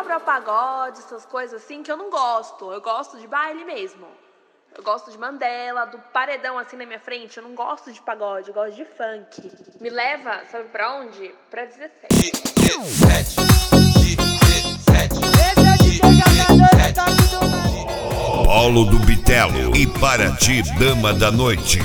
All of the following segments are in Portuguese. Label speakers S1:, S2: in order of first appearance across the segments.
S1: pra pagode, essas coisas assim, que eu não gosto. Eu gosto de baile mesmo. Eu gosto de Mandela, do paredão assim na minha frente. Eu não gosto de pagode, eu gosto de funk. Me leva, sabe pra onde? Pra 17.
S2: Polo do Bitelo e Paraty, dama da noite.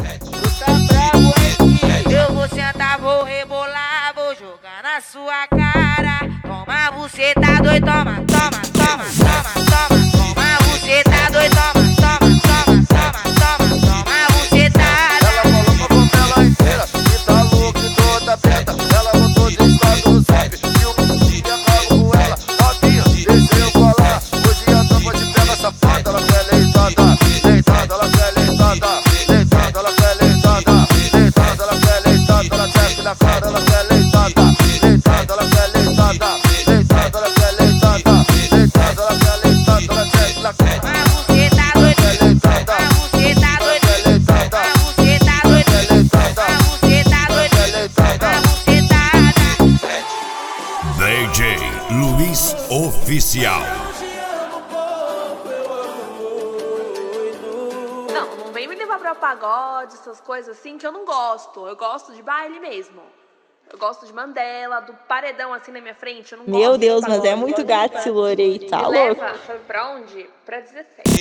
S3: Eu vou sentar, vou rebolar, vou jogar na sua cara. Toma, você tá doido, toma, toma, toma, toma, toma. Toma, você tá doido, toma, toma, toma, toma, toma. Toma, você tá.
S4: Ela falou pra favela inteira que tá louca e toda preta. Ela botou de estado no zap e o dia acabo com ela. Novinha, deixa eu falar. Hoje a tampa de pega safada. Ela quer leitada, leitada, ela quer leitada, leitada, ela quer leitada, leitada, ela quer leitada. Ela chefe na cara, ela quer leitada, leitada, ela quer leitada, leitada, ela quer leitada, leitada, ela quer leitada. Ela chefe na cara.
S3: Você tá doido, você tá doido, você tá doido, você tá doido, você tá.
S2: DJ Luiz Oficial.
S1: Não vem me levar pra pagode, essas coisas assim, que eu não gosto. Eu gosto de baile mesmo. Eu gosto de Mandela, do paredão assim na minha frente. Eu não gosto.
S5: Meu Deus,
S1: de
S5: mas
S1: pagode,
S5: é muito
S1: eu gosto de
S5: gato esse
S1: funk.
S5: louro aí, tá
S1: Me
S5: louco?
S1: leva, sabe pra onde? Pra 17.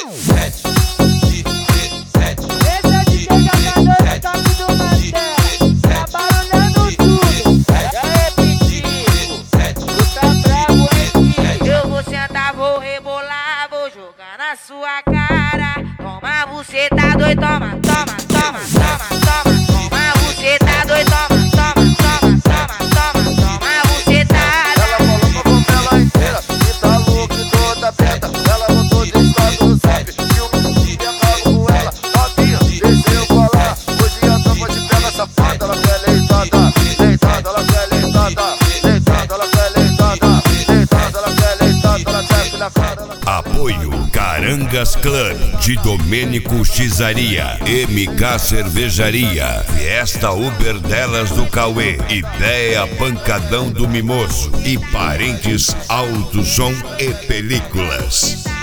S3: Eu vou sentar, vou rebolar, vou jogar na sua cara. Toma, você tá doido, toma, toma, toma, toma, toma. Toma, você tá doido, toma, toma, toma, toma, toma. Toma, você tá.
S4: Ela falou pra favela inteira que tá louca e toda preta. Ela botou de estado no zap e o dia acabo com ela. Novinha, deixa eu falar. Hoje a tampa de pega safada. Ela quer leitada, leitada, ela quer leitada, leitada, ela quer leitada, leitada, ela quer leitada. Ela chefe na cara.
S2: Apoio Carangas Club de Domênico Xizaria, MK Cervejaria, Fiesta Uber Delas do Cauê, Ideia Pancadão do Mimoso e Parentes Alto Som e Películas.